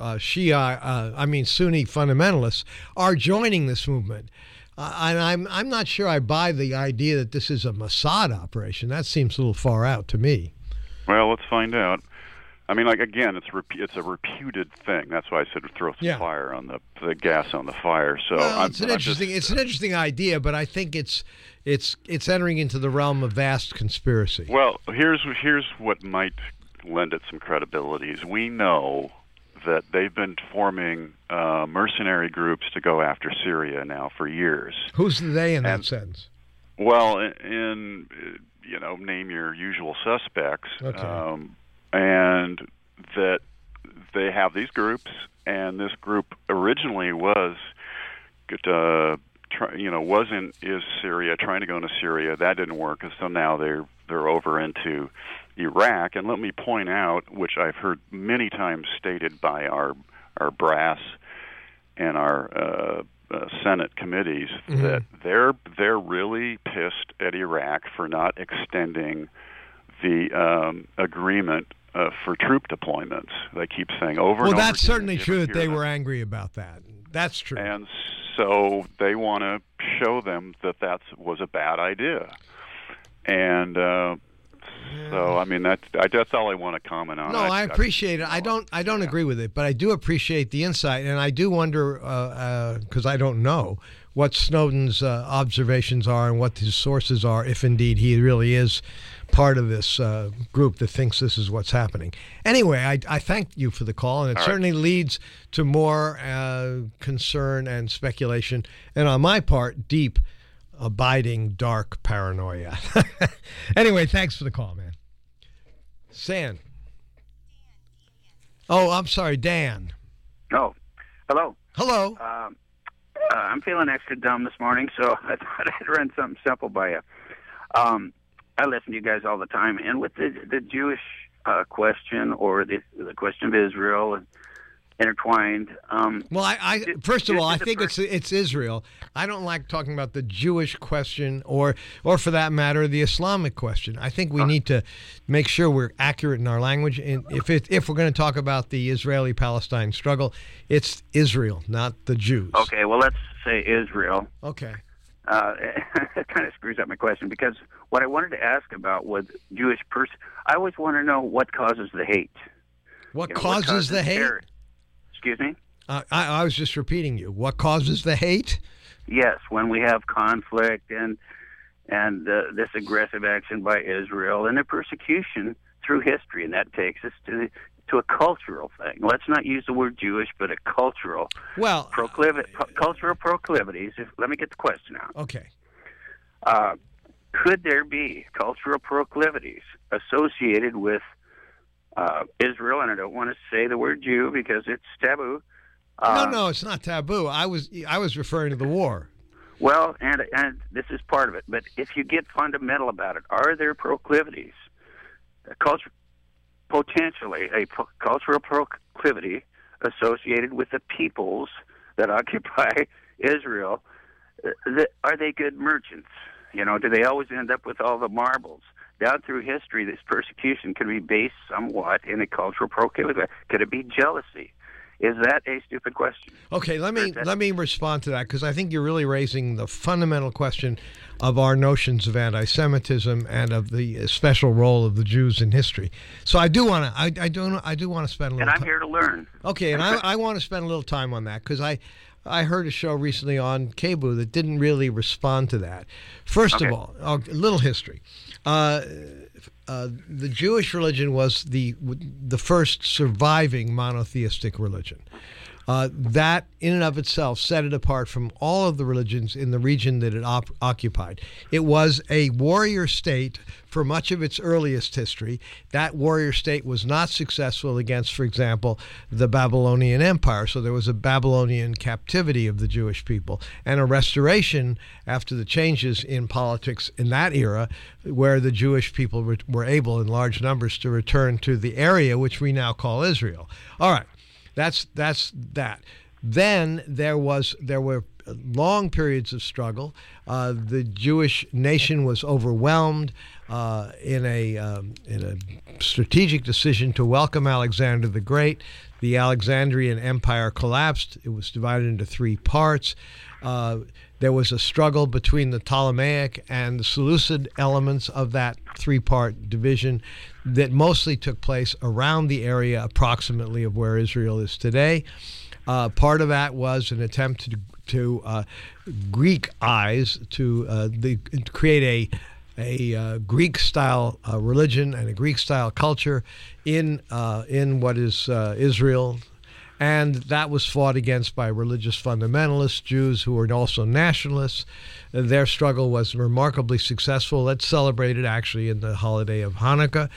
Sunni fundamentalists are joining this movement, and I'm not sure I buy the idea that this is a Mossad operation. That seems a little far out to me. Well, let's find out. I mean, like, again, it's a reputed thing. That's why I said throw some fire on the gas on the fire. So well, it's an interesting idea, but I think it's entering into the realm of vast conspiracy. Well, here's what might lend it some credibility. Is we know that they've been forming mercenary groups to go after Syria now for years. Who's the they in that sense? Well, in name your usual suspects. Okay. And that they have these groups, and this group originally was Syria, trying to go into Syria. That didn't work, and so now they're over into Iraq. And let me point out, which I've heard many times stated by our brass and our Senate committees, that they're really pissed at Iraq for not extending the agreement for troop deployments. They keep saying over and over. Well, that's again, certainly true that they were angry about that. That's true. And so they want to show them that was a bad idea. And So I mean that's all I want to comment on. No, I appreciate it. I don't agree with it, but I do appreciate the insight, and I do wonder because I don't know what Snowden's observations are and what his sources are, if indeed he really is part of this group that thinks this is what's happening. Anyway, I thank you for the call, and it certainly leads to more concern and speculation, and on my part, deep, abiding, dark paranoia. Anyway, thanks for the call, man. San. Oh, I'm sorry, Dan. Oh, hello. Hello. I'm feeling extra dumb this morning, so I thought I'd run something simple by you. I listen to you guys all the time, and with the Jewish question or the question of Israel and intertwined. Well, I first of all, I think it's Israel. I don't like talking about the Jewish question or for that matter, the Islamic question. I think we need to make sure we're accurate in our language. And if we're going to talk about the Israeli-Palestine struggle, it's Israel, not the Jews. Okay, well, let's say Israel. Okay. It kind of screws up my question because what I wanted to ask about was Jewish I always want to know what causes the hate. What causes the hate? Excuse me? I was just repeating you. What causes the hate? Yes, when we have conflict and this aggressive action by Israel and the persecution through history, and that takes us to a cultural thing. Let's not use the word Jewish, but a cultural cultural proclivities. Let me get the question out. Okay. Could there be cultural proclivities associated with Israel? And I don't want to say the word Jew because it's taboo. No, it's not taboo. I was referring to the war. Well, and this is part of it. But if you get fundamental about it, are there proclivities, potentially a cultural proclivity associated with the peoples that occupy Israel? Are they good merchants? Do they always end up with all the marbles? Down through history, this persecution can be based somewhat in a cultural proclivity. Could it be jealousy? Is that a stupid question? Okay, let me respond to that because I think you're really raising the fundamental question of our notions of anti-Semitism and of the special role of the Jews in history. So I do want to spend a little. And I'm here to learn. Okay, and I want to spend a little time on that because I heard a show recently on KBOO that didn't really respond to that. First of all, a little history. The Jewish religion was the first surviving monotheistic religion. That, in and of itself, set it apart from all of the religions in the region that it occupied. It was a warrior state for much of its earliest history. That warrior state was not successful against, for example, the Babylonian Empire. So there was a Babylonian captivity of the Jewish people and a restoration after the changes in politics in that era where the Jewish people were able in large numbers to return to the area which we now call Israel. All right. That's that. Then there were long periods of struggle. The Jewish nation was overwhelmed in a strategic decision to welcome Alexander the Great. The Alexandrian Empire collapsed. It was divided into three parts. There was a struggle between the Ptolemaic and the Seleucid elements of that three-part division that mostly took place around the area approximately of where Israel is today. Part of that was an attempt to Greekize, to create a Greek-style religion and a Greek-style culture in what is Israel. And that was fought against by religious fundamentalist Jews who were also nationalists. Their struggle was remarkably successful. Let's celebrate it actually in the holiday of Hanukkah.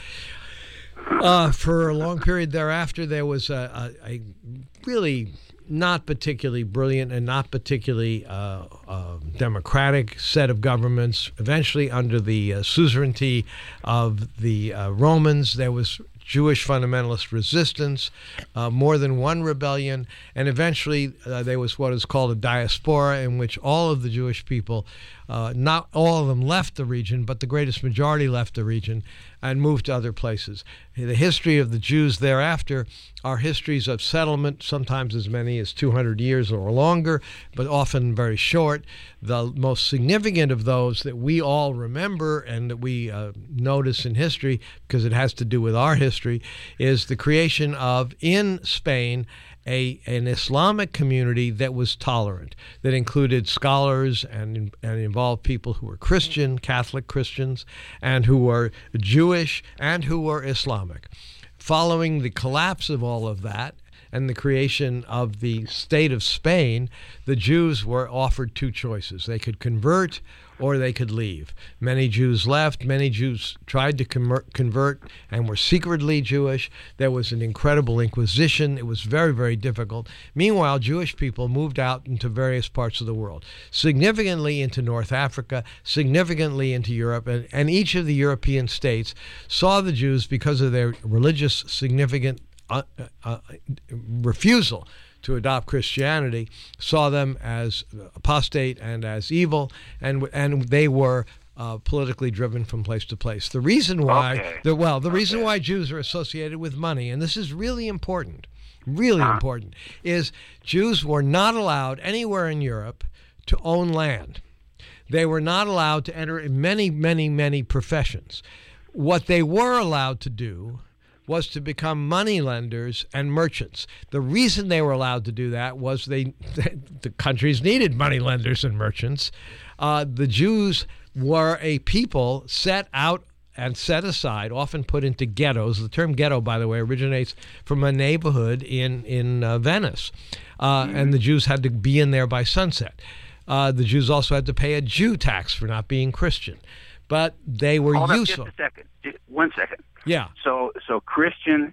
For a long period thereafter, there was a really not particularly brilliant and not particularly democratic set of governments. Eventually, under the suzerainty of the Romans, there was Jewish fundamentalist resistance, more than one rebellion, and eventually there was what is called a diaspora in which all of the Jewish people, not all of them left the region, but the greatest majority left the region, and moved to other places. The history of the Jews thereafter are histories of settlement, sometimes as many as 200 years or longer, but often very short. The most significant of those that we all remember and that we notice in history, because it has to do with our history, is the creation of, in Spain, an Islamic community that was tolerant, that included scholars and involved people who were Christian, Catholic Christians, and who were Jewish and who were Islamic. Following the collapse of all of that and the creation of the state of Spain, the Jews were offered two choices. They could convert or they could leave. Many Jews left. Many Jews tried to convert and were secretly Jewish. There was an incredible inquisition. It was very, very difficult. Meanwhile, Jewish people moved out into various parts of the world, significantly into North Africa, significantly into Europe, and each of the European states saw the Jews, because of their religious significant refusal to adopt Christianity, saw them as apostate and as evil, and they were politically driven from place to place. The reason why, reason why Jews are associated with money, and this is really important, important, is Jews were not allowed anywhere in Europe to own land. They were not allowed to enter in many professions. What they were allowed to do was to become money lenders and merchants. The reason they were allowed to do that was the countries needed money lenders and merchants. The Jews were a people set out and set aside, often put into ghettos. The term ghetto, by the way, originates from a neighborhood in Venice. And the Jews had to be in there by sunset. The Jews also had to pay a Jew tax for not being Christian. But they were useful. Hold on just a second. 1 second. Yeah. So Christian,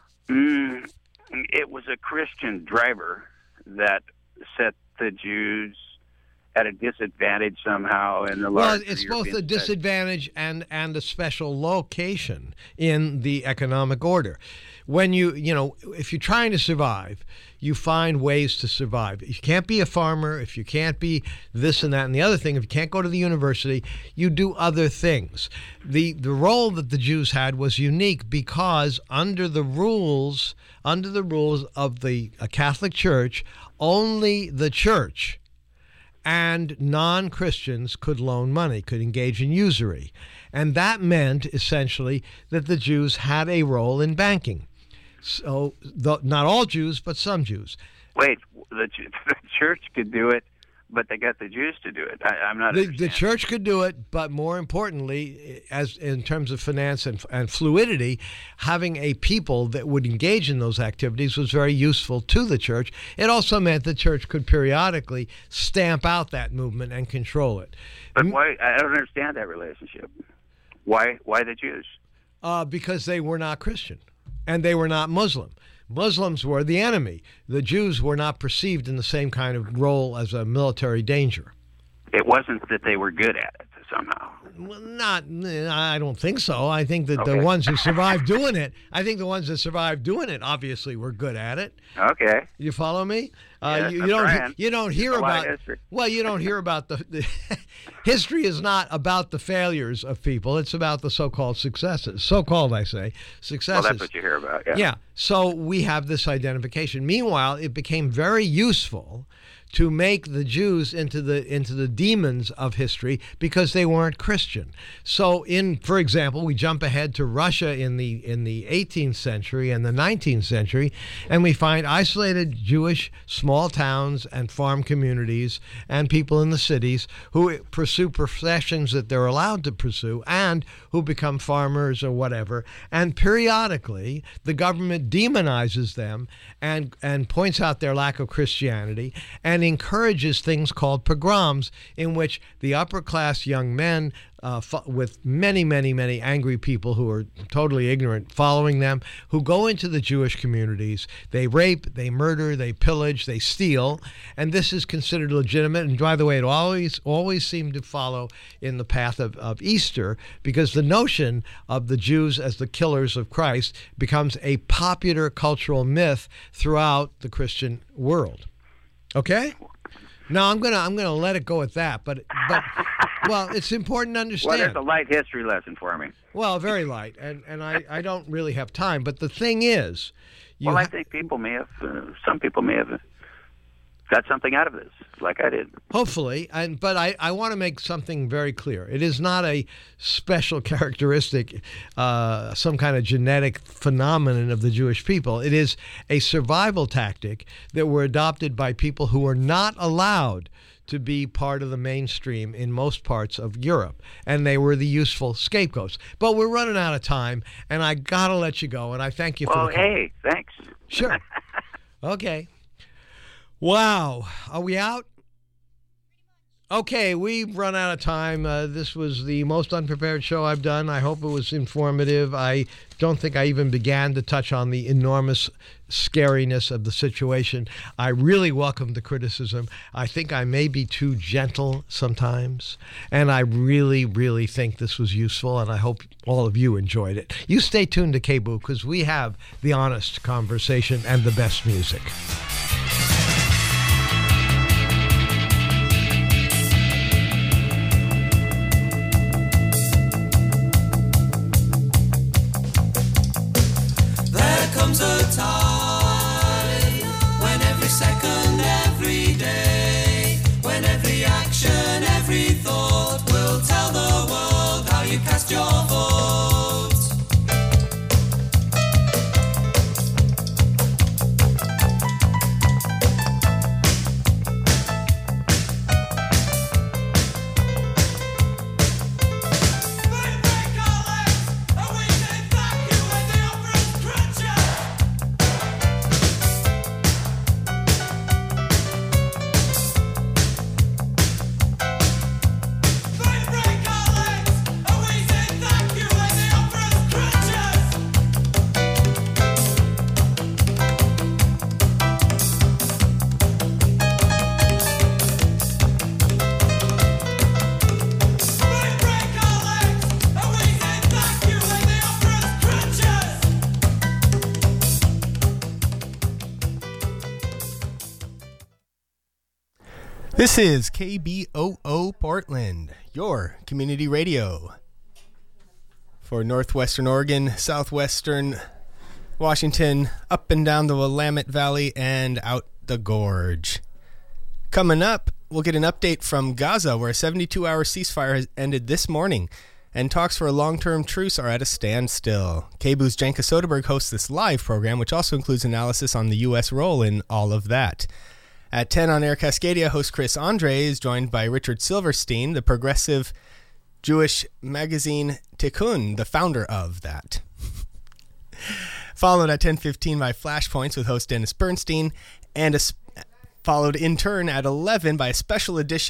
it was a Christian driver that set the Jews at a disadvantage somehow in the larger Well, it's European both a disadvantage and a special location in the economic order. When if you're trying to survive, you find ways to survive. If you can't be a farmer, if you can't be this and that and the other thing, if you can't go to the university, you do other things. The role that the Jews had was unique because under the rules of the Catholic Church, only the church and non-Christians could loan money, could engage in usury. And that meant essentially that the Jews had a role in banking. So not all Jews, but some Jews. Wait, the church could do it, but they got the Jews to do it. I'm not. The church could do it, but more importantly, as in terms of finance and fluidity, having a people that would engage in those activities was very useful to the church. It also meant the church could periodically stamp out that movement and control it. But why? I don't understand that relationship. Why the Jews? Because they were not Christian. And they were not Muslim. Muslims were the enemy. The Jews were not perceived in the same kind of role as a military danger. It wasn't that they were good at it somehow. Well, I don't think so. I think that the ones who survived doing it, obviously were good at it. Okay. You follow me? Yes, you don't hear about the history is not about the failures of people. It's about the so-called successes. So-called, I say, successes. Well, that's what you hear about. Yeah. Yeah. So we have this identification. Meanwhile, it became very useful to make the Jews into the demons of history because they weren't Christian. So for example, we jump ahead to Russia in the 18th century and the 19th century, and we find isolated Jewish small towns and farm communities and people in the cities who pursue professions that they're allowed to pursue and who become farmers or whatever. And periodically, the government demonizes them and points out their lack of Christianity and encourages things called pogroms, in which the upper class young men with many angry people who are totally ignorant following them, who go into the Jewish communities. They rape, they murder, they pillage, they steal, and this is considered legitimate. And by the way, it always seemed to follow in the path of Easter, because the notion of the Jews as the killers of Christ becomes a popular cultural myth throughout the Christian world. Okay? No, I'm gonna let it go at that. But Well, it's important to Well, understand. there's a light history lesson for me. Well, very light, and I don't really have time. But the thing is, Well, I think some people may have got something out of this, like I did. hopefully, but I want to make something very clear. It is not a special characteristic, some kind of genetic phenomenon of the Jewish people. It is a survival tactic that were adopted by people who were not allowed to be part of the mainstream in most parts of Europe, and they were the useful scapegoats. But we're running out of time, and I gotta let you go, and I thank you for the call. Hey, thanks. Sure. Okay. Wow. Are we out? Okay, we've run out of time. This was the most unprepared show I've done. I hope it was informative. I don't think I even began to touch on the enormous scariness of the situation. I really welcome the criticism. I think I may be too gentle sometimes, and I really, really think this was useful, and I hope all of you enjoyed it. You stay tuned to KBOO, because we have the honest conversation and the best music. Comes a time when every second, every day, when every action, every thought will tell the world how you cast your vote. This is KBOO Portland, your community radio for northwestern Oregon, southwestern Washington, up and down the Willamette Valley, and out the gorge. Coming up, we'll get an update from Gaza, where a 72-hour ceasefire has ended this morning, and talks for a long-term truce are at a standstill. KBOO's Janka Soderberg hosts this live program, which also includes analysis on the U.S. role in all of that. At 10 on Air Cascadia, host Chris Andre is joined by Richard Silverstein, the progressive Jewish magazine Tikkun, the founder of that. Followed at 10:15 by Flashpoints with host Dennis Bernstein, and followed in turn at 11 by a special edition